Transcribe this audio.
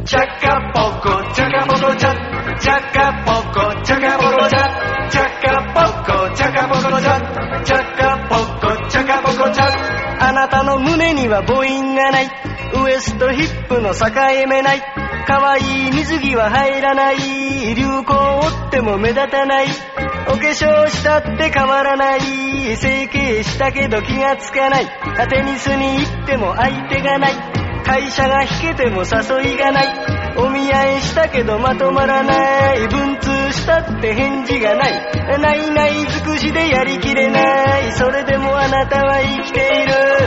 チャカポコチャカポコチャチャカポコチャカポコチャチャカポコチャカポコチャチャカポコチャカポコチャ。あなたの胸には母音がない、ウエストヒップの境目ない、可愛い水着は入らない、流行を追っても目立たない、お化粧したって変わらない、整形したけど気がつかない、テニスに行っても相手がない、会社が引けても誘いがない、お見合いしたけどまとまらない、文通したって返事がない、ないない尽くしでやりきれない、それでもあなたは生きている。